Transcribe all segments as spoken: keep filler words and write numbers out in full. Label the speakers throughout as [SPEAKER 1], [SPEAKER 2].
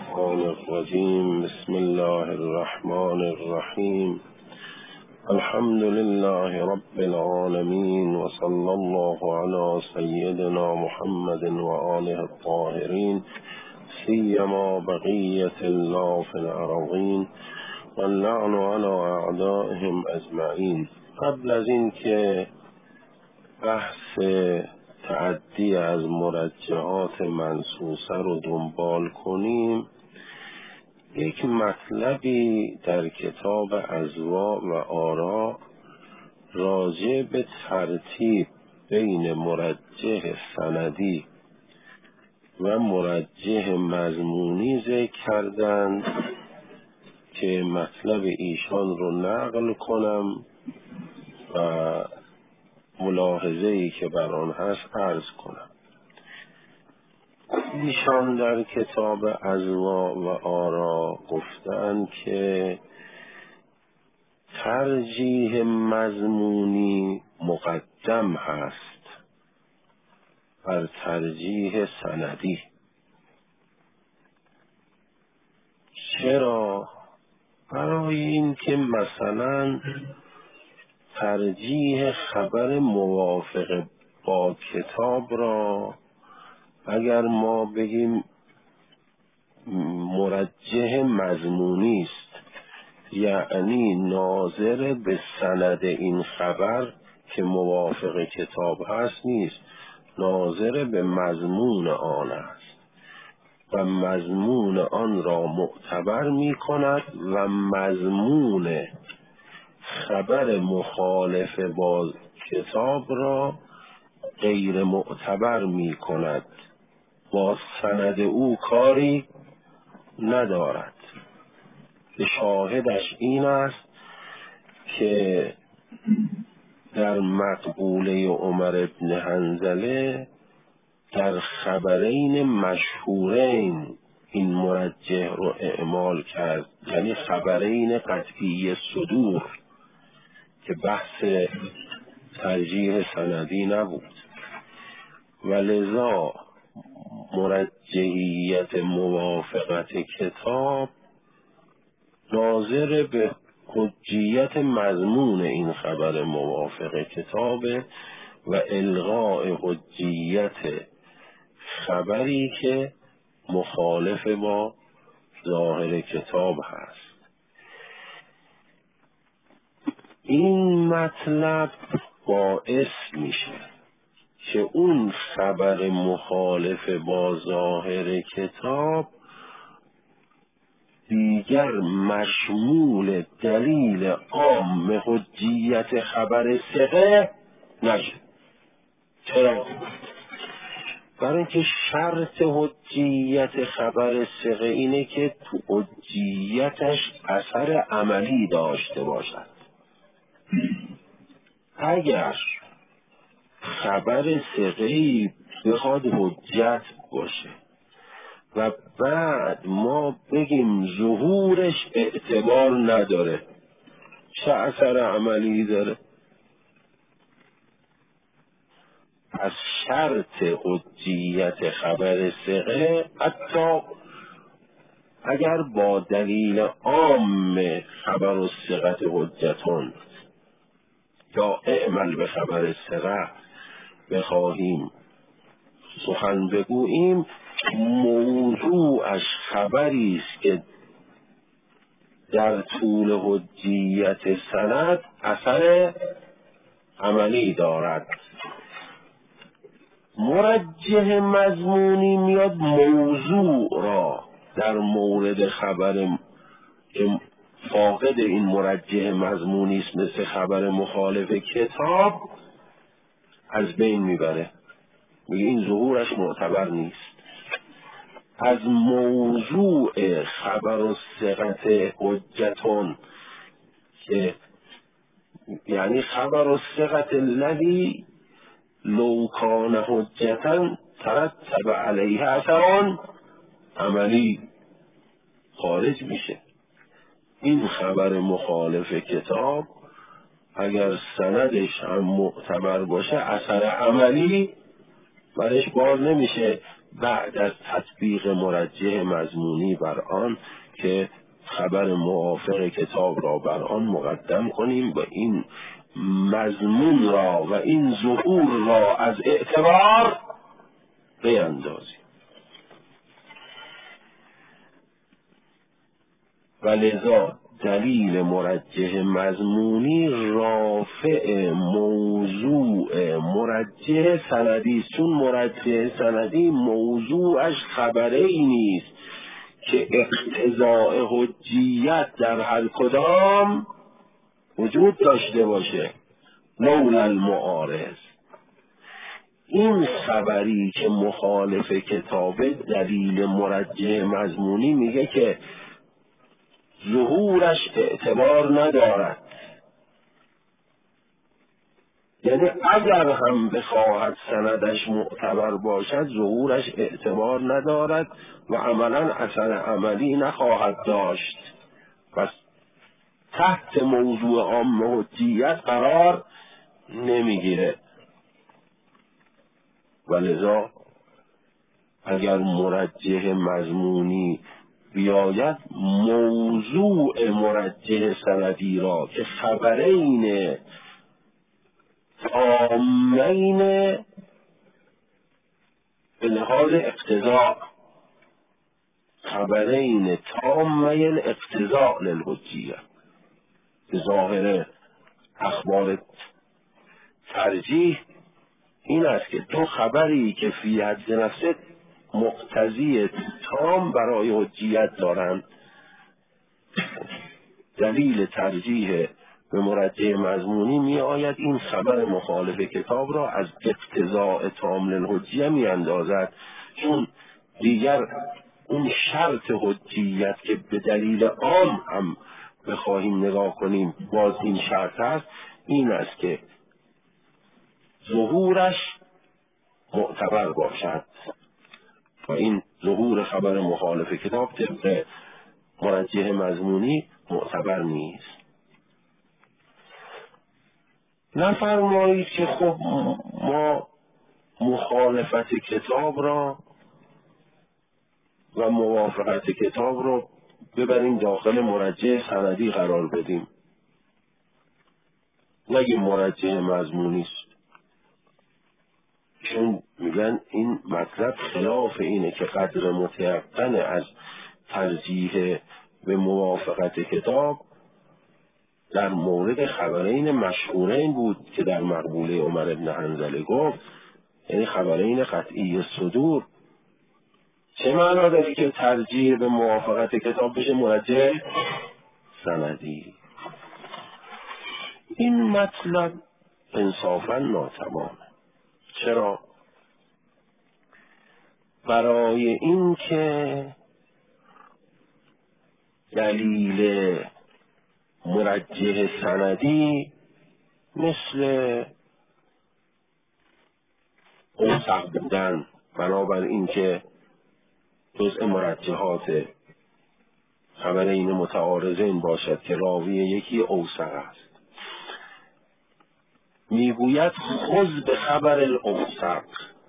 [SPEAKER 1] الشیطان الرجیم. بسم الله الرحمن الرحیم. الحمد لله رب العالمین و صلی الله علی سیدنا محمد و آله الطاهرین، سیما بقیة الله فی الارضین و اللعن علی اعدائهم اجمعین. قبل از این که بحث تعدی از مرجحات منصوصه رو دنبال کنیم، یک مطلبی در کتاب اضواء و آراء راجع به ترتیب بین مرجح سندی و مرجح مضمونی ذکر کردند که مطلب ایشان رو نقل کنم و ملاحظه‌ای که بر آن هست عرض کنم. ایشان در کتاب اضواء و آراء گفتند که ترجیح مضمونی مقدم هست بر ترجیح سندی. چرا؟ برای این که مثلا ترجیح خبر موافق با کتاب را اگر ما بگیم مرجح مضمونی است، یعنی ناظر به سند این خبر که موافق کتاب هست نیست، ناظر به مضمون آن است و مضمون آن را معتبر می کند و مضمون خبر مخالف با کتاب را غیر معتبر می کند، با سند او کاری ندارد. شاهدش این است که در مقبوله عمر بن حنظله در خبرین مشهورین این مرجح رو اعمال کرد، یعنی خبرین قطعی صدور که بحث ترجیح سندی نبود، و لذا مرجحیت موافقت کتاب ناظر به حجیت مضمون این خبر موافق کتاب و الغاء حجیت خبری که مخالف با ظاهر کتاب هست. این مطلب باعث میشه که اون خبر مخالف با ظاهر کتاب دیگر مشمول دلیل عام حجیت خبر ثقه نشه. چرا؟ برای اینکه شرط حجیت خبر ثقه اینه که تو حجیتش اثر عملی داشته باشد. اگر خبر ثقه‌ای بخواد حجت باشه و بعد ما بگیم ظهورش اعتبار نداره، چه اثر عملی داره؟ از شرط حجیت خبر ثقه حتی اگر با دلیل عام خبر و ثقت حجتون یا اعمل به خبر ثقه بخواهیم سخن بگوییم، موضوعش خبری است که در طول حجیت سند اثر عملی دارد. مرجح مضمونی میاد موضوع را در مورد خبر که فاقد این مرجح مضمونی است مثل خبر مخالف کتاب از بین میبره، میگه این ظهورش معتبر نیست. از موضوع خبر و ثقت حجتون که یعنی خبر و ثقت الذی لو کان حجتا ترتب علیه اثران عملی خارج میشه. این خبر مخالف کتاب اگر سندش هم معتبر باشه اثر عملی برش بار نمیشه، بعد از تطبیق مرجح مضمونی بر آن که خبر موافق کتاب را بر آن مقدم کنیم و این مضمون را و این ظهور را از اعتبار بیندازیم. و لذا دلیل مرجح مضمونی رافع موضوع مرجح سندی، چون مرجح سندی موضوعش خبری نیست که اقتضاء حجیت در هر کدام وجود داشته باشه لولا المعارض. این خبری که مخالف کتابه دلیل مرجح مضمونی میگه که ظهورش اعتبار ندارد، یعنی اگر هم بخواهد سندش معتبر باشد ظهورش اعتبار ندارد و عملا اثر عملی نخواهد داشت، پس تحت موضوع عام حجیت قرار نمیگیره. ولذا اگر مرجح مضمونی بیاید موضوع مرجح سندی را که خبرین تامین به لحاظ اقتضاء، خبرین تامین اقتضاء للحجیه، به ظاهر اخبار ترجیح این است که دو خبری که فی حد نفسه مقتضی تام برای حجیت دارند، دلیل ترجیح به مرجح مضمونی می آید این خبر مخالف کتاب را از اقتضاء تام للحجیه می اندازد، چون دیگر اون شرط حجیت که به دلیل عام هم بخواهیم نگاه کنیم باز این شرط است، این است که ظهورش معتبر باشد و این ظهور خبر مخالف کتاب طبق مرجح مضمونی معتبر نیست. نفرمایید که خب ما مخالفت کتاب را و موافقت کتاب را ببریم داخل مرجح سندی قرار بدیم، نگیم مرجح مضمونی است، چون میگن این مطلب خلاف اینه که قدر متیقن از ترجیح به موافقت کتاب در مورد خبرین مشهورین بود که در مقبوله عمر بن حنظله گفت، یعنی خبرین قطعی صدور. چه معنا داره که ترجیح به موافقت کتاب بشه مرجح سندی؟ این مطلب انصافا ناتمامه. چرا؟ برای این که دلیل مرجح سندی مثل اوثق بودن، بنابر این که جزء مرجحات خبرین متعارضین باشد که راوی یکی اوثق است، میگوید خذ به خبر الاوثق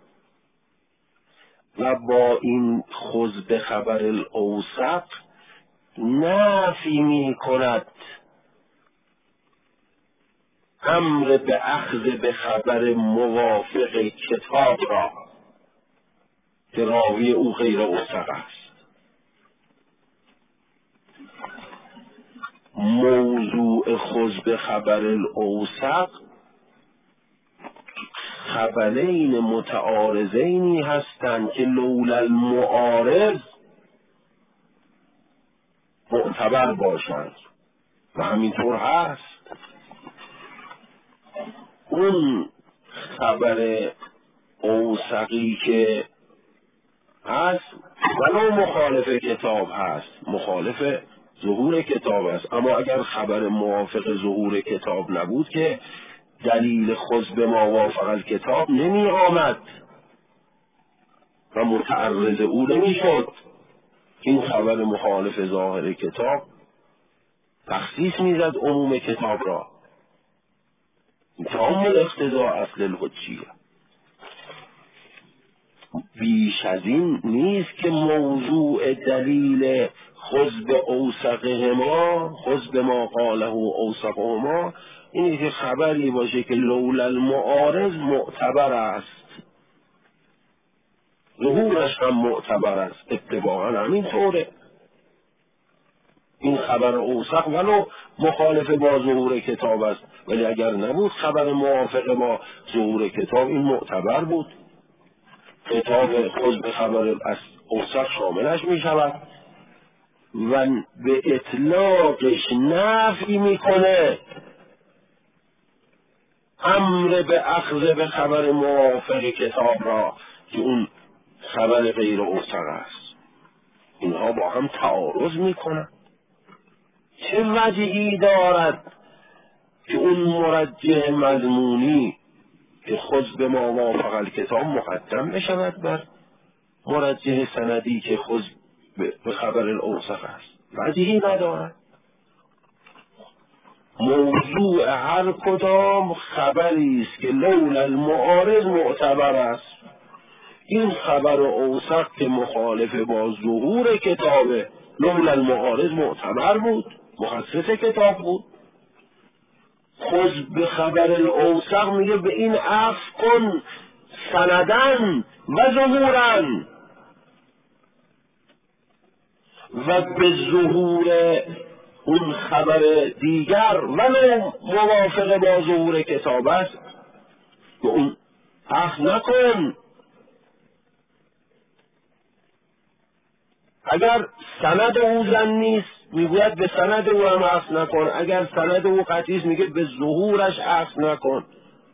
[SPEAKER 1] و با این خذ به خبر الاوثق نفی می کند امر به اخذ به خبر موافق کتاب را که راوی او غیر اوثق است. موضوع خذ به خبر الاوثق خبرین متعارضینی هستند که لولا المعارض معتبر باشند و همینطور هست. اون خبر اوثقی که هست ولو مخالف کتاب هست، مخالف ظهور کتاب است، اما اگر خبر موافق ظهور کتاب نبود که دلیل خذ به موافق الکتاب نمی آمد و متعرض او نمی شد. این خبر مخالف ظاهر کتاب تخصیص می زد عموم کتاب را. تمام الاقتضاء اصل الحجیه. بیش از این نیست که موضوع دلیل خذ اوثقه ما خذ ما قاله اوثقه ما اینه که خبری باشه که لولا المعارض معتبر است، ظهورش هم معتبر است، اتباعا همین طوره. این خبر اوثق ولو مخالف با ظهور کتاب است، ولی اگر نبود خبر موافق با ظهور کتاب این معتبر بود. کتاب خود به خبر اوثق شاملش می شود و به اطلاقش نفی میکنه امر به اخذ به خبر موافق کتاب را که اون خبر غیر اوثق است. اینها با هم تعارض میکنن. چه وجهی دارد که اون مرجح مضمونی که خود به ما وافق الکتاب مقدم بشود بر مرجح سندی که خود به خبر الاوثق است؟ وجهی ندارد. موضوع هر کدام خبری است که لولا المعارض معتبر است. این خبر اوثق که مخالف با ظهور کتابه، لولا المعارض معتبر بود، مخصص کتاب بود. خود به خبر الاوثق میگه به این عفو کن سندن و ظهورن و به ظهور اون خبر دیگر ولو موافق با ظهور کتاب است به اون عفو نکن. اگر سند او زن نیست میگوید به سند او هم عفو نکن، اگر سند او قطعی است میگه به ظهورش عفو نکن.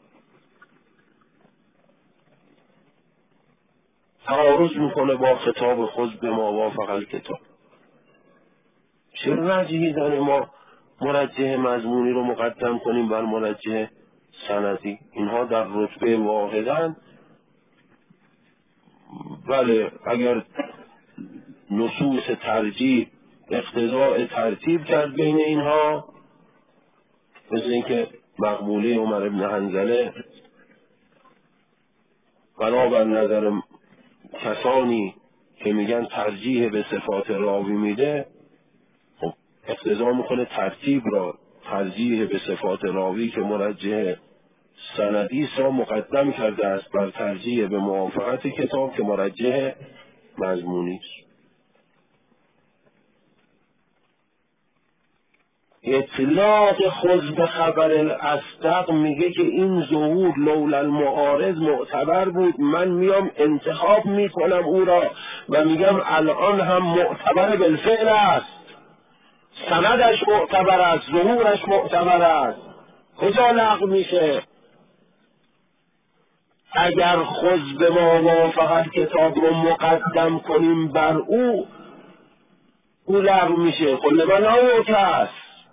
[SPEAKER 1] تعارض میکنه با خطاب خود به ما وافق الکتاب. چه وجهی داره ما مرجح مضمونی رو مقدم کنیم بر مرجح سندی؟ اینها در رتبه واحدن. بله اگر نصوص ترجیح اقتضاء ترتیب کرد بین اینها، مثل اینکه مقبوله عمر ابن حنظله بنابر نظر کسانی که میگن ترجیح به صفات راوی میده، خب اقتضا میکنه ترتیب را ترجیح به صفات راوی که مرجح سندی را مقدم کرده است بر ترجیح به موافقت کتاب که مرجح مضمونی است. اطلاق خود به خبر الاصدق میگه که این ظهور لولا المعارض معتبر بود، من میام انتخاب میکنم او را و میگم الان هم معتبر بالفعل است، سندش معتبر است، ظهورش معتبر است. کجا لغو میشه؟ اگر خود به ما وافق کتاب رو مقدم کنیم بر او، او لغو میشه. کل من آوت است.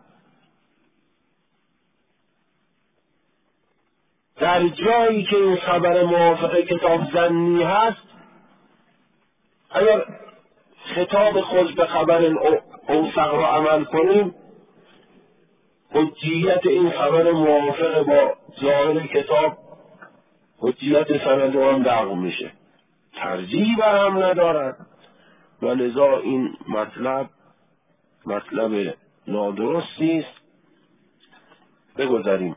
[SPEAKER 1] در جایی که این خبر موافق کتاب ظنی هست، اگر خطاب خود به خبر اوثق را عمل کنیم، حجیت این خبر موافق با ظاهر کتاب حجیت سند هم لغو میشه، ترجیح بر هم ندارد. و لذا این مطلب مطلب نادرستی است. بگذاریم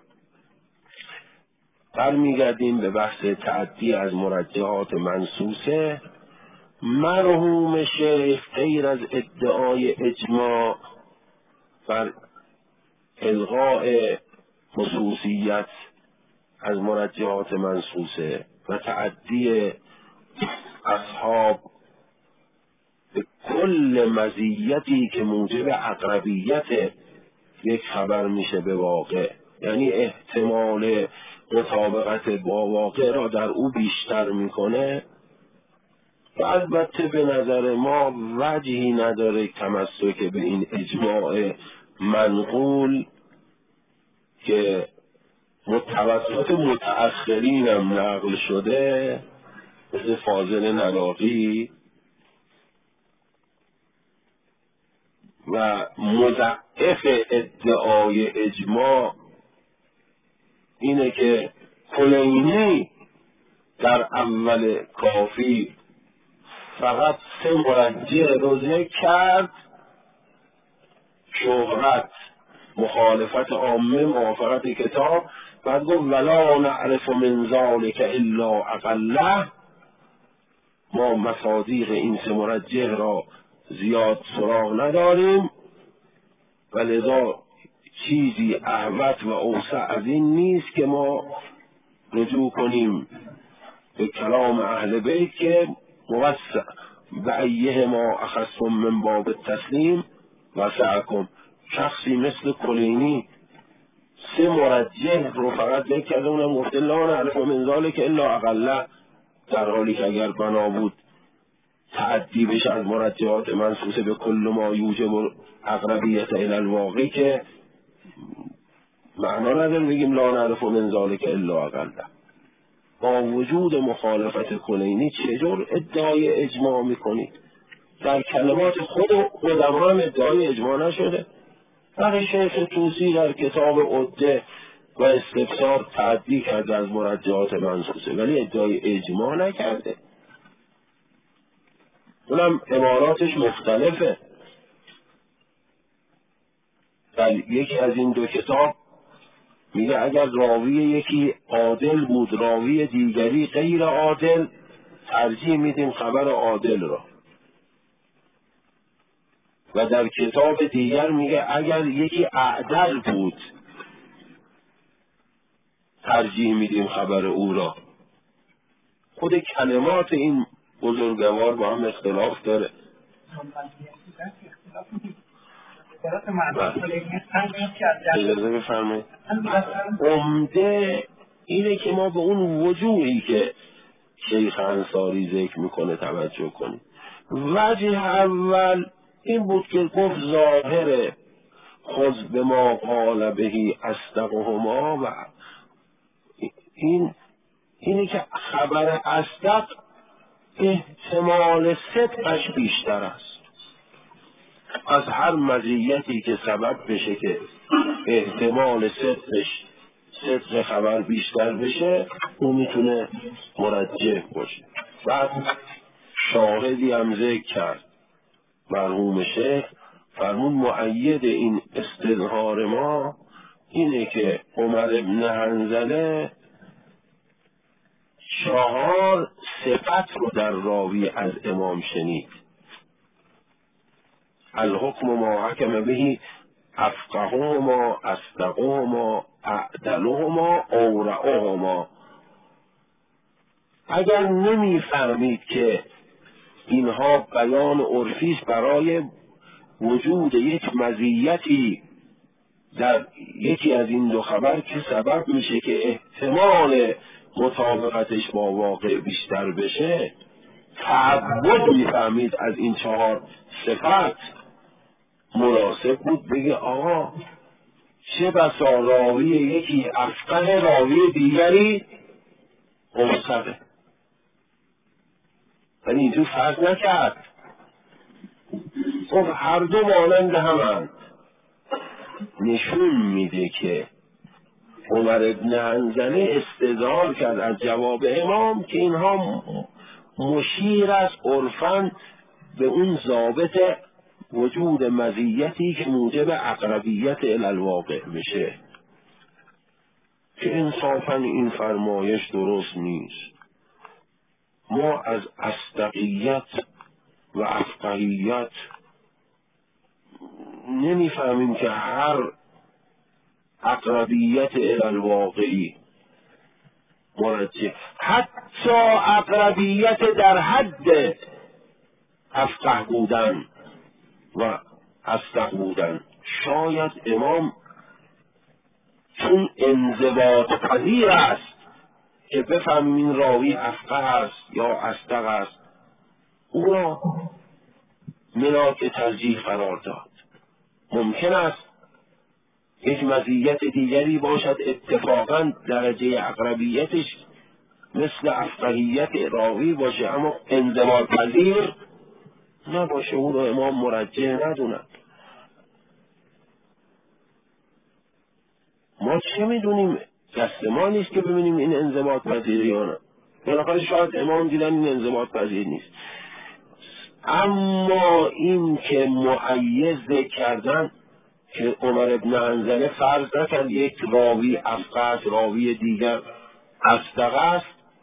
[SPEAKER 1] برمیگردیم به بحث تعدی از مرجحات منصوصه. مرحوم شیخ غیر از ادعای اجماع بر الغاء خصوصیت از مرجحات منصوصه و تعدی اصحاب به کل مزیتی که موجب اقربیت یک خبر میشه به واقع، یعنی احتمال مطابقت با واقع را در او بیشتر میکنه، و البته به نظر ما وجهی نداره تمسک به این اجماع منقول که متوسط متأخرین هم نقل شده، مثل فاضل نلاقی و مضعف ادعای اجماع اینه که کلینی در اول کافی فقط سه مرجع رو ذکر کرد: شهرت، مخالفت عامه، موافقت کتاب. بعد گفت ولا نعرف من ذلک الا اقله، ما مصادیق این سه مرجع را زیاد سراغ نداریم و لذا چیزی احوط و اوسع از این نیست که ما رجوع کنیم به کلام اهل بیت که موسع به ایه ما اخذتم من باب التسلیم وسعکم. شخصی مثل کلینی سه مرجح رو فقط ذکر کرده، اونم گفته لا نعرف من ذلک الا اقله، در حالی که اگر بنا بود تعدی بشه از مرجحات منصوصه به کل ما یوجب اقربیت الی الواقع که معنا نداره بگیم لا نعرف من ذلک الا اقله. با وجود مخالفت کلینی چجور ادعای اجماع میکنید؟ در کلمات خود قدما هم ادعای اجماع نشده. در شیخ طوسی در کتاب عده و استفسار تعدی کرده از مرجحات منصوصه ولی ادعای اجماع نکرده. اونم عباراتش مختلفه. در یکی از این دو کتاب میگه اگر راوی یکی عادل بود، راوی دیگری غیر عادل، ترجیح میدیم خبر عادل را. و در کتاب دیگر میگه اگر یکی اعدل بود، ترجیح میدیم خبر او را. خود کلمات این بزرگوار با هم اختلاف داره. اجازه بفرمایید. عمده اینه که ما به اون وجوهی که شیخ انصاری ذکر میکنه توجه کنیم. وجه اول این بود که گفت ظاهر خذ به ما قال بهی اصدقهما، و این اینه که خبر اصدق احتمال صدقش بیشتر است. از هر مزیتی که سبب بشه که احتمال صدقش صدق خبر بیشتر بشه، اون میتونه مرجح باشه. بعد شاهدی هم ذکر کرد مرحوم شیخ، فرمون مؤید این استظهار ما اینه که عمر ابن حنظله چهار صفت رو در راوی از امام شنید: الحکم ما حکم بهی افقههما اصدقهما اعدلهما اورعهما. اگر نمیفهمید که اینها بیان عرفی است برای وجود یک مزیتی در یکی از این دو خبر که سبب میشه که احتمال مطابقتش با واقع بیشتر بشه، تعبد میفهمید از این چهار صفت مناسب بود بگه آقا چه بسا راوی یکی افقه راوی دیگری اوثقه، ولی اینجور فرض نکرد. خب هر دو مانند همند. نشون میده که عمر ابن حنظله استدلال کرد از جواب امام که اینها مشیر از عرفاً به اون ضابط وجود مزیتی که موجب اقربیت الی الواقع بشه، که انصافاً این فرمایش درست نیست. ما از اصدقیت و افقهیت نمیفهمیم که هر اقربیت الی الواقعی مرجح، حتی اقربیت در حد افقه بودن و اصدق بودن. شاید امام چون انضباط پذیر است که بفهمیم این راوی افقه است یا اصدق است، او را ملاک ترجیح قرار داد. ممکن است یک مزیت دیگری باشد اتفاقا درجه اقربیتش مثل افقهیت راوی باشه اما انضباط پذیر نباشه، او را امام مرجح ندونند. ما چه میدونیم؟ دست ما نیست که ببینیم این انضباط پذیر یا نه. بالاخره شاید امام دیدن این انضباط پذیر نیست. اما این که مؤید ذکر کردن که عمر ابن حنظله فرض نکرد یک راوی افقه است، راوی دیگر اصدق است.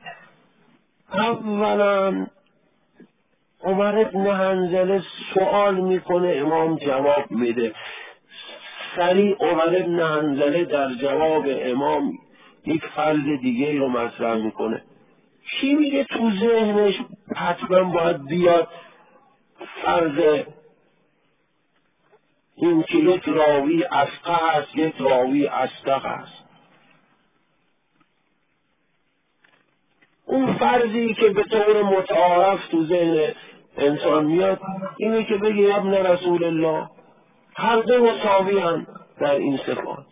[SPEAKER 1] اولا عمر ابن حنظله سوال میکنه، امام جواب میده. سریع عمر ابن حنظله در جواب امام یک فرض دیگه رو مطرح میکنه. چی میگه تو ذهنش حتما باید بیاد؟ فرض این که یک راوی افقه است، یک راوی اصدق است. اون فرضی که به طور متعارف تو ذهن انسان میاد اینه که بگه ابن رسول الله، هر دو مساوی هم در این صفات.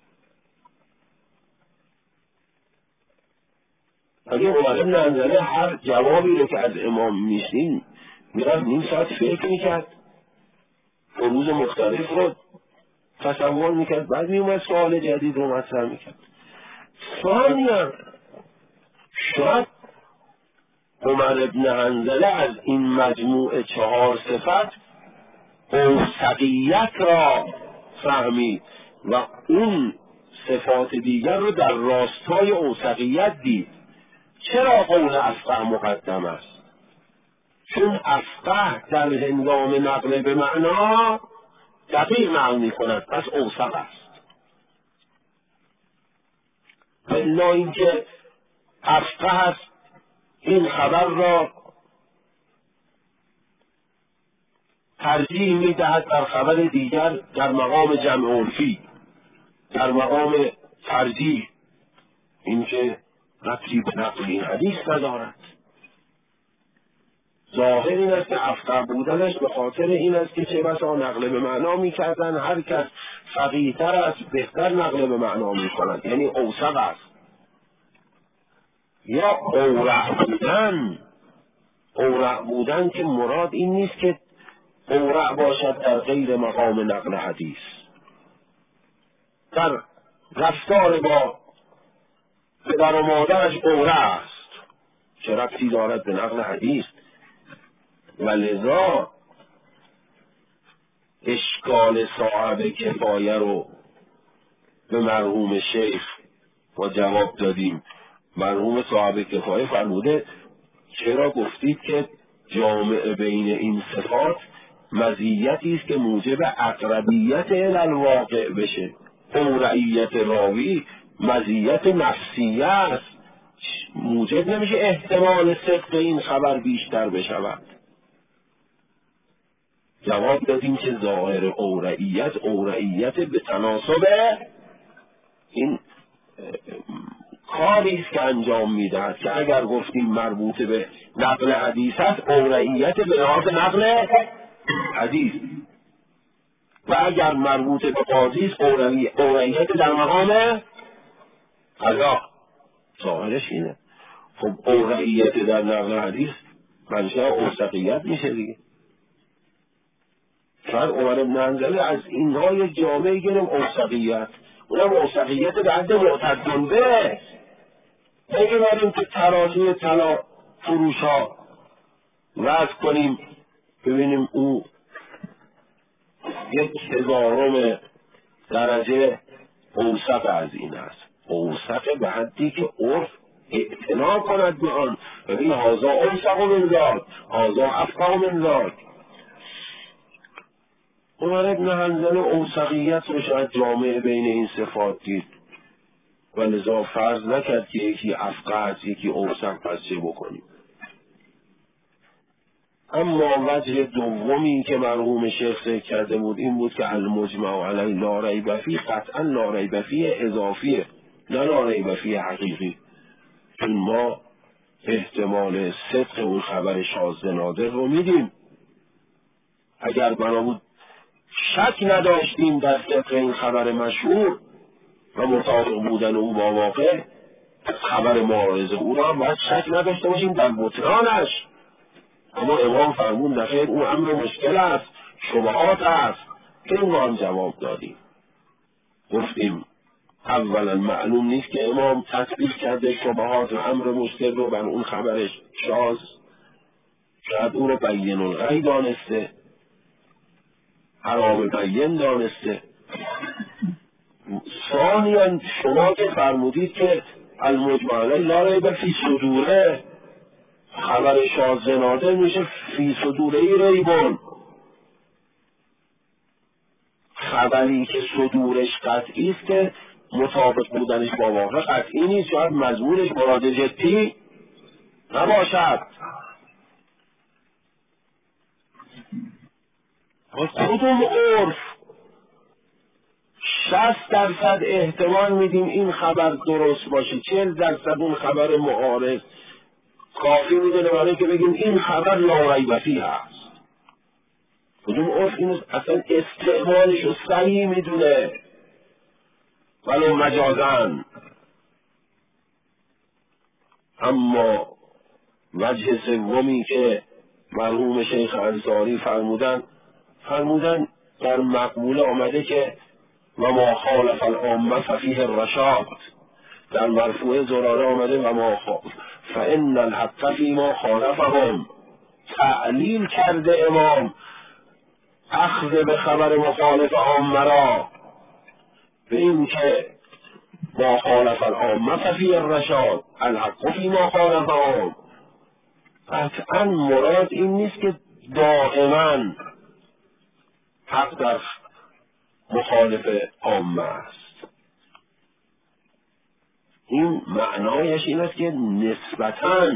[SPEAKER 1] اگه عمر ابن حنظله هر جوابی رو که از امام میشنید میرفت نیم ساعت فکر میکرد، فروض مختلف رو تصور میکرد، بعد میومد سوال جدید رو مطرح میکرد. ثانیاً شاید عمر ابن حنظله از این مجموع چهار صفت اوثقیت را فهمید و اون صفات دیگر رو در راستای اوثقیت دید. چرا قول افقه مقدم است؟ چون افقه در هنگام نقل به معنا دقیق نقل می کند، پس اوثق است. الا اینکه افقه است این خبر را ترجیح می دهد در خبر دیگر در مقام جمع عرفی، در مقام ترجیح، اینکه ربطی به نقل این حدیث ندارد. ظاهر این است که افقه بودنش به خاطر این است که چه بسا نقل به معنا می کردن، هر کس فقیه‌تر است بهتر نقل به معنا می کند، یعنی اوثق است. یا اورع بودن، اورع بودن که مراد این نیست که اورع باشد در غیر مقام نقل حدیث، در رفتار با پدر و مادرش اورع است، چه ربطی دارد به نقل حدیث. ولذا اشکال صاحب کفایه رو به مرحوم شیخ ما جواب دادیم. مرحوم صاحب کفایه فرموده چرا گفتید که جامع بین این صفات مزیتی است که موجب اقربیت الواقع بشه. اورعیت راوی مزیت نفسیه است، موجب نمیشه احتمال صدق این خبر بیشتر بشود. جواب دادیم که ظاهر اورعیت اورعیت به تناسب این کاری است که انجام میدهد، که اگر گفتیم مربوط به نقل حدیث است اورعیت به لحاظ نقل حدیث، و اگر مربوط به قاضی است اورعیت در مقام قضا. ظاهرش اینه. خب اورعیت در نقل حدیث منشأ اوثقیت میشه دیگه. شاید عمر بن حنظله از اینها یک جامعه گرم اوثقیت، اونم اوثقیت به حد معتدن به. اگه بریم که ترازوی طلا فروش ها وضع کنیم ببینیم او یک هزارم درجه اوثق از این است، اوثق به حدی که عرف اعتنا کند به آن. ببین هازا اوثق من ذاک، هازا افقه من ذاک. عمر ابن حنظله اوثقیت رو شاید جامعه بین این صفات دید و لذا فرض نکرد که یکی افقه است یکی اوثق، پس چه بکنیم. اما وجه دومی که مرحوم شیخ ذکر کرده بود این بود که المجمع علی لا ریب فیه، قطعا لا ریب فیه اضافیه، نه لا ریب فیه حقیقی. چون ما احتمال صدق اون خبر شاذ نادر رو میدیم. اگر بنا بود شک نداشتیم در صدق این خبر مشهور و مطابق بودن او با واقع، خبر معارض او را هم باید شک نداشته باشیم در بطلانش. اما امام فرمون نخیر، او امر مشکل است، شبهات است، که این ما هم جواب دادیم. گفتیم اولا معلوم نیست که امام تطبیق کرده شبهات امر مشکل رو بر اون خبرش شاذ، شاید او رو بین الغی دانسته، حرام بین دانسته. ثانیاً شما که فرمودید که المجمع علیه لا ریب فی صدوره، خبر شاذ نادر میشه فی صدوره ریبون. خبری که صدورش قطعی است که مطابق بودنش با واقع قطعی نیست، شاید مضمونش مراد جدی نباشد. کدوم عرف شصت درصد احتمال میدیم این خبر درست باشه، چهل درصد اون خبر معارض کافی میدونه برای که بگیم این خبر لا ریب فیه هست. کدوم عرف این اصلا استعمالش رو صحیح میدونه ولو مجازن. اما وجه سومی که مرحوم شیخ انصاری فرمودن فرمودن در مقبوله آمده که و ما خالف العامه ففیه الرشاد، در مرفوع زراره آمده و ما خالف فان الحق فیما خالفهم. تعلیل کرده امام اخذ به خبر مخالف عامه را به این که ما خالف العامه ففیه الرشاد الحق فیما خالفهم. قطعا مراد این نیست که دائما حق در مخالف عامه است. این معنایش این است که نسبتاً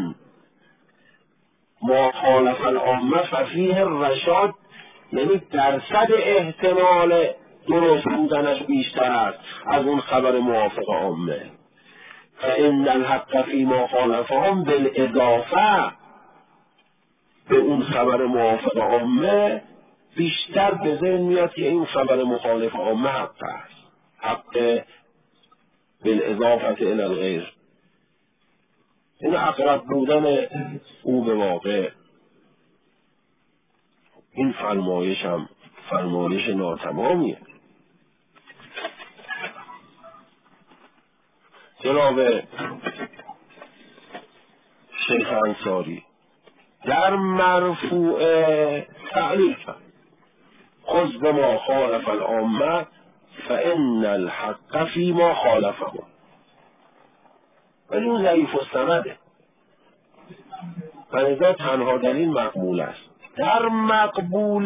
[SPEAKER 1] ما خالف العامه ففیه الرشاد یعنی درصد احتمال درست بودنش بیشتر است از اون خبر موافق عامه. فإن الحق فیما خالفهم بالاضافه به اون خبر موافق عامه بیشتر به ذهن میاد که این خبر مخالف عامه حق است، حق بالاضافه الی الغیر. این اقرب بودن او به واقع. این فرمایش هم فرمایش ناتمامیه. جناب شیخ انصاری در مرفوع تعلیل کرد خذ بما خالف العامه فان الحق فیما خالفهم، ولی اون ضعیف السنده و لذا تنها دلیل مقبول است. در مقبول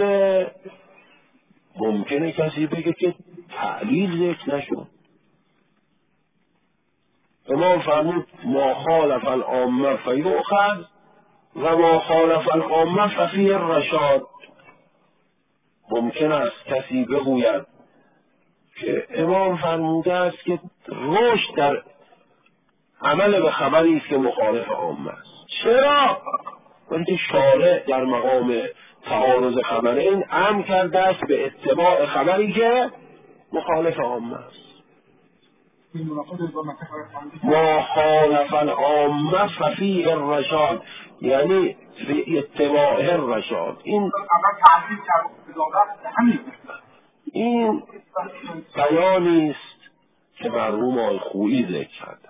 [SPEAKER 1] ممکنه کسی بگه که تعلیل ذکر نشد. امام فرمود ما خالف العامه فیؤخذ و ما خالف العامه ففیه الرشاد. ممکن است کسی بگوید که امام فرموده است که رشد در عمل به خبری است که مخالف عامه است. چرا؟ ولی که شارع در مقام تعارض خبرین امر کرده است به اتباع خبری که مخالف عامه است. ما خالف العامه ففیه الرشاد یعنی فی اتباع الرشاد. این این بیانی است که مرحوم آقای خویی ذکر کردن.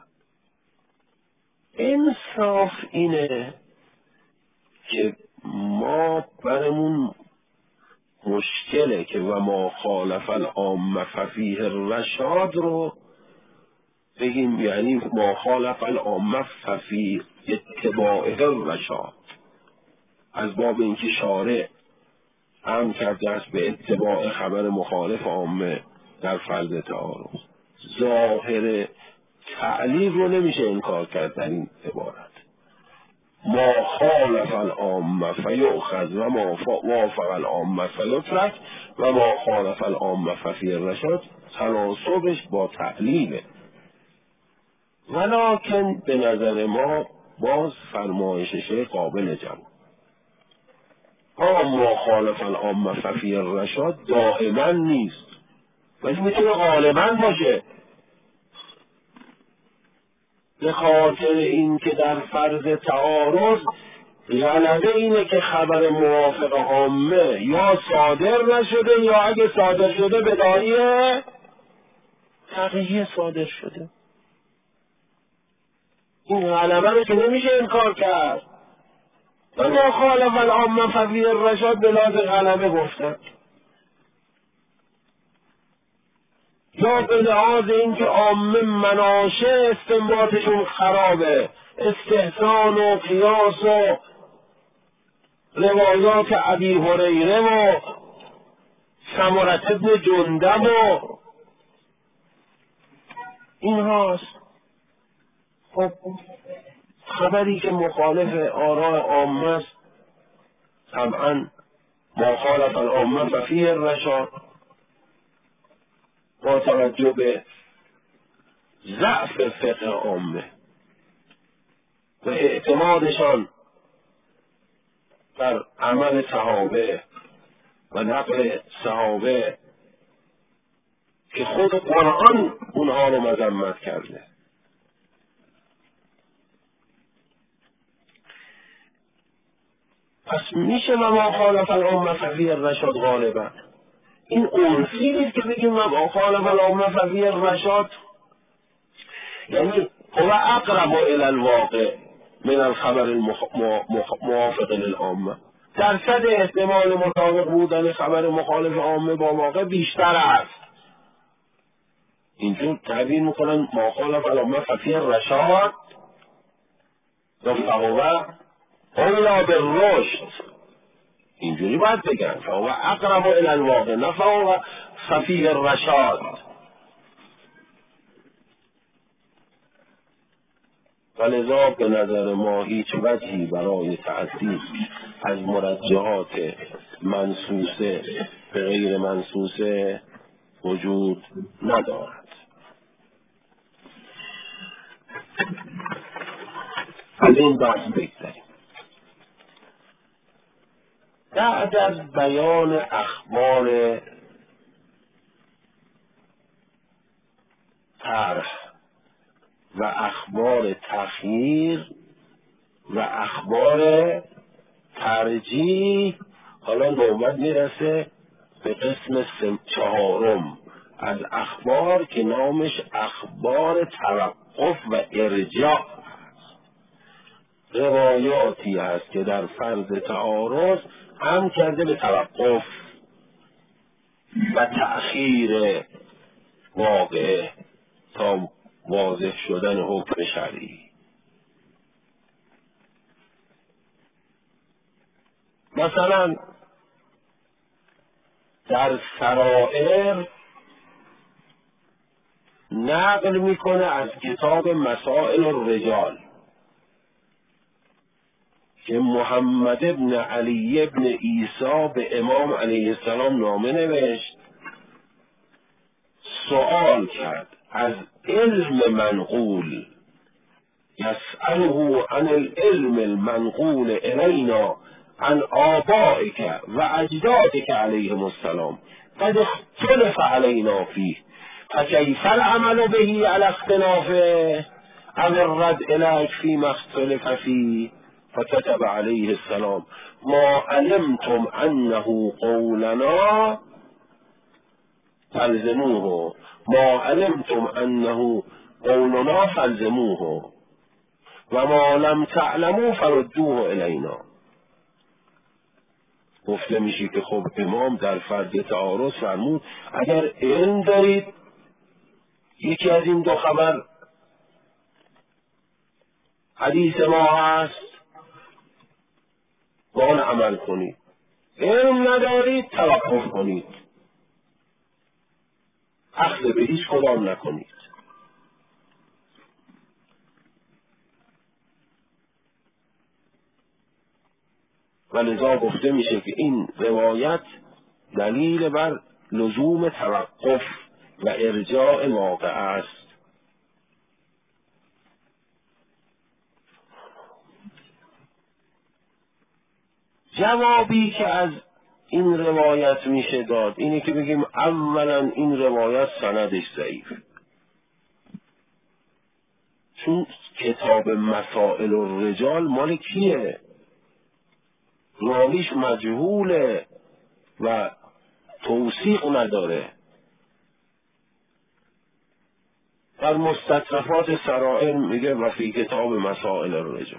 [SPEAKER 1] انصاف اینه که ما برمون مشکله که و ما خالف العامه ففیه الرشاد رو بگیم یعنی ما خالف العامه ففی اتباع الرشاد، از باب اینکه شارع امر کرده است به اتباع خبر مخالف عامه در فرض تعارض. ظاهر تعلیل رو نمیشه انکار کرد در این عبارت. ما خالف العامه فیؤخذ و ما وافق العامه فیترک و ما خالف العامه ففی الرشاد تناسبش با تعلیله. ولکن به نظر ما باز فرمایشش قابل جواب. ما خالف العامه ففی الرشاد دائما نیست ولی میتونه غالبا باشه، به خاطر اینکه در فرض تعارض غلبه اینه که خبر موافق عامه یا صادر نشده یا اگه صادر شده به داعی تغییر صادر شده. این غلبه رو که نمیشه انکار کرد. و ما خالف العامه ففی الرشاد به لحاظ غلبه گفتن، یا به لحاظ اینکه عامه مناشه استنباطشون خرابه، استحسان و قیاس و روایات ابی هریره و سمرة بن جندب و این هاست. خب خبری که مخالف آراء عامه است طبعا ما خالف العامه ففیه الرشاد، با توجه به ضعف فقه عامه و اعتمادشان بر عمل صحابه و نقل صحابه که خود قرآن اونها رو مذمت کرده. پس میشه و ما خالف العامه ففی الرشاد غالبا. این عنفی نیست که بگیم و ما خالف العامه ففی الرشاد، یعنی هو اقرب الى الواقع من الخبر الموافق للعامه. درصد احتمال مطابق بودن خبر مخالف عامه با واقع بیشتر است. اینجور تعبیر میکنن ما خالف العامه ففی الرشاد و فهو اولا بالرشد، اینجوری باید بگن فهو اقرب الى الواقع، نه فهو ففی الرشاد. ولذا به نظر ما هیچ وجهی برای تعدی از مرجحات منصوصه به غیر منصوصه وجود ندارد. از این بحث بگذاریم. بعد از بیان اخبار طرح و اخبار تخییر و اخبار ترجیح، حالا نوبت میرسه به قسم چهارم از اخبار که نامش اخبار توقف و ارجاع. روایاتی هست که در فرض تعارض هم کرده به توقف و تأخیر واقعه تا واضح شدن حکم شرعی. مثلا در سرائر نقل میکنه از کتاب مسائل الرجال که محمد ابن علی ابن عیسی به امام علیه السلام نامه نوشت، سوال کرد از علم منقول، یسأله عن العلم المنقول الینا عن آبائک و اجدادک علیهم السلام قد اختلف علینا فیه فکیف العمل به علی اختلافه او الرد الیک فیما اختلف فیه فكتب علیه السلام ما علمتم انه قولنا فالزموه ما علمتم انه قولنا فالزموه و ما لم تعلموا فردوه الینا. گفته میشه که خب امام در فرض تعارض فرمود اگر علم دارید یکی از این دو خبر حدیث ما هست با آن عمل کنید، علم ندارید توقف کنید، اخذ به هیچ کدام نکنید. و لذا گفته میشه که این روایت دلیل بر لزوم توقف و ارجاع واقع است. جوابی که از این روایت میشه داد اینه که بگیم اولا این روایت سندش ضعیف، چون کتاب مسائل الرجال مال کیه؟ راویش مجهوله و توثیق نداره. در مستطرفات سرائر میگه و فی کتاب مسائل الرجال.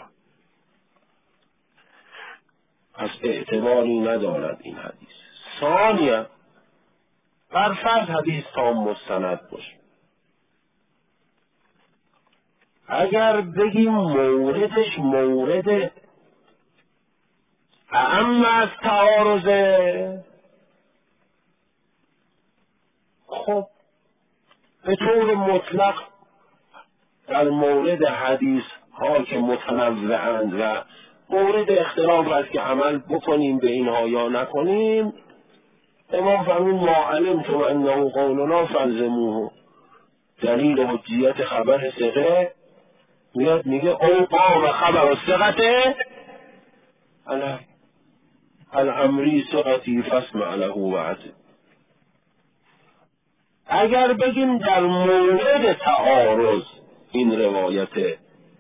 [SPEAKER 1] پس اعتباری ندارد این حدیث. ثانیا بر فرض حدیث تام مستند باشه، اگر بگیم موردش مورد اعم از تعارضه، خب به طور مطلق در مورد حدیث ها که متنوعند و مورد اختلاف است که عمل بکنیم به اینها یا نکنیم، امام فرمود ما علمتم انه قولنا فالزموه. دلیل حجیت خبر ثقه میاد میگه او قام خبر ثقته علی الامری ثقتی فاسمع له وعظه. اگر بگیم در مورد تعارض این روایت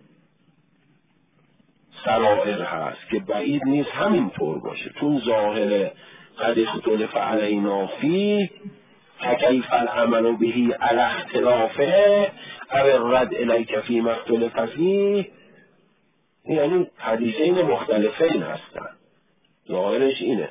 [SPEAKER 1] سرائر هست که بعید نیست همینطور باشه، چون ظاهر قد اختلف علینا فیه فکیف العمل به علی اختلافه او الرد الیک فیما اختلف فیه، یعنی حدیثین مختلفین هستن، ظاهرش اینه.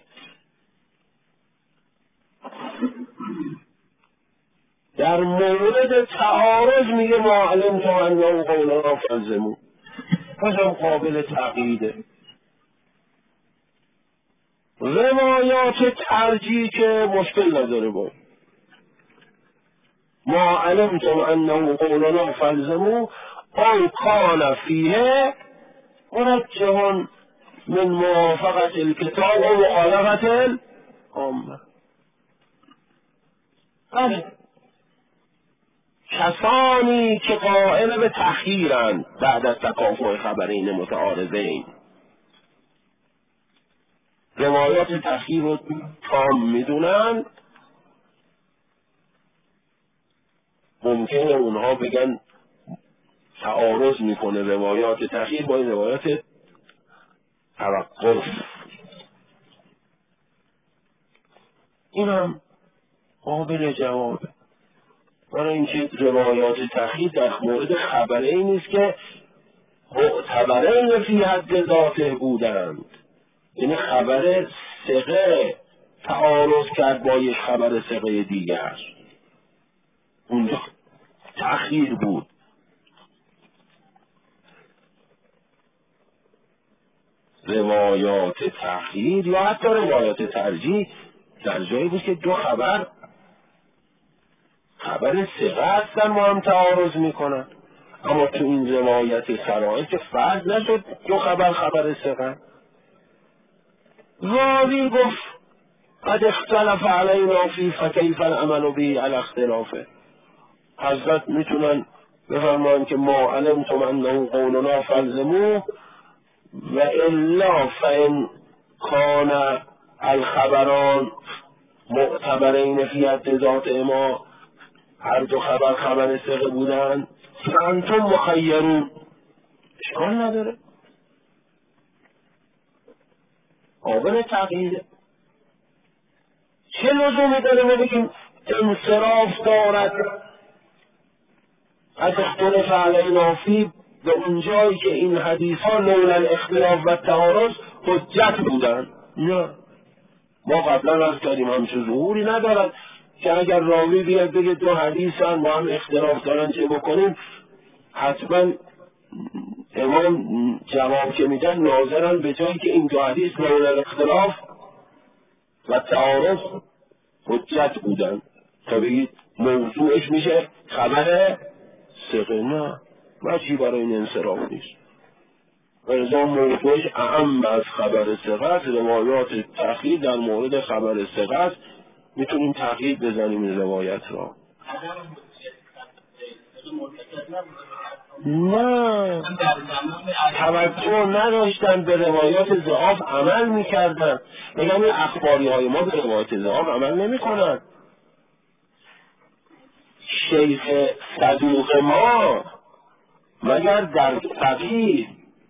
[SPEAKER 1] در مورد تعارض میگه ما علمتم انه قولنا فالزموه، پسم قابل تقییده. روایات ترجیح که مشکل نداره با ما علمتم انه قولنا فالزموه او کان فیه مرجحا من موافقت الکتاب و مخالفت العامه. بله، کسانی که قائل به تأخیرند بعد از تکافؤ خبرین متعارضین، روایات تأخیر رو تام میدونن، ممکنه اونها بگن تعارض میکنه روایات تأخیر با این روایات توقف. این هم قابل جوابه، برای اینکه روایات تأخیر در مورد خبرین نیست که معتبرین فی حد ذاته بودند، یعنی خبر ثقه تعارض کرد با یک خبر ثقه دیگر، اونجا تأخیر بود. روایات تأخیر یا حتی روایات ترجیح در جایی بود که دو خبر خبر ثقه هستن ما هم تعارض میکنن، اما تو این روایت سرائر که فرض نشد دو خبر خبر ثقه. راوی گفت قد اختلف علینا فی فکیف العمل به علی اختلافه. حضرت میتونن بفرمایند که ما علمتم انه قولنا فالزموه و الا فان کان الخبران معتبرین فی حد ذات ما، هر دو خبر خبر ثقه بودن، فانتم مخیرون، اشکال نداره، قابل تغییره. چه لزومی داره ما بگیم انصراف دارد از اختلاف علینا فی به اونجایی که این حدیث ها لولا الاختلاف و تعارض حجت بودن؟ نه، ما قبلا از کردیم همچون ظهوری ندارد که اگر راوی بیاد بگه دو حدیث هم با هم اختلاف دارن چه بکنیم، حتما امام جواب که میدن ناظرن به جایی که این دو حدیث لولا الاختلاف و تعارض حجت بودن تا بگید موضوعش میشه خبر ثقه. نه، وجهی برای این انصراف نیست. ولذا موضوعش اهم از خبر ثقه است. روایات تأخیر در مورد خبر ثقه است، میتونیم تغییر بزنیم این روایت را. نه، توجه نداشتن به روایات ضعاف عمل میکردن. میگم این اخباری های ما به روایات ضعاف عمل نمیکنن. شیخ صدوق ما مگر در فقیه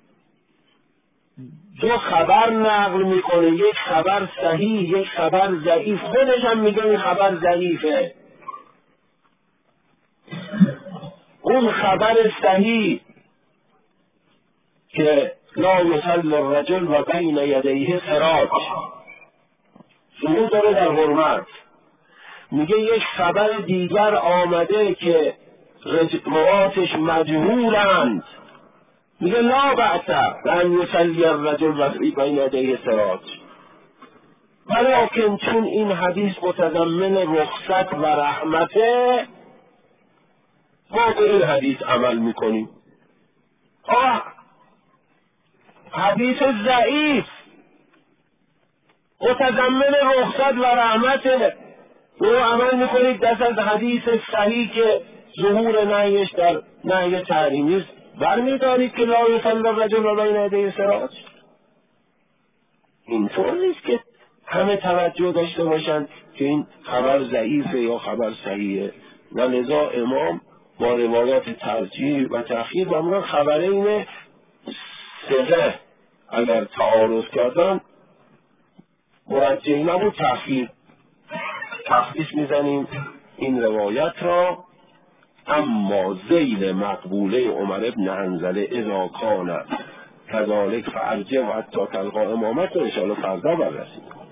[SPEAKER 1] دو خبر نقل میکنه، یک خبر صحیح یک خبر ضعیف، خودش هم میگه این خبر ضعیفه. اون خبر صحیح که لا یصلی الرجل و بین یدیه سراج شروع داره در حرمت، میگه یک خبر دیگر آمده که رواتش مجهولند، میگه لا بأس ان یصلی الرجل و بین یدیه سراج، ولیکن چون این حدیث متضمن رخصت و رحمته ما به این حدیث عمل میکنیم. آه حدیث ضعیف متضمن رخصت و رحمته رو عمل میکنید دست از حدیث صحیح که ظهور نهیش در نهی تحریمی است برمیدارید که لا یصلی الرجل و بین یدیه سراج. اینطور نیست که همه توجه داشته باشند که این خبر ضعیفه یا خبر صحیحه، و لذا امام با روایات ترجیح و تأخیر و امران خبرین سزه اگر تعارض کردن مرجح نبود تأخیر تخصیص میزنیم این روایت را. اما ذیل مقبوله عمر ابن حنظله اذا کان کذالک فارجع و حتی تلقا امامت رو ان شاء الله فردا بررسیم.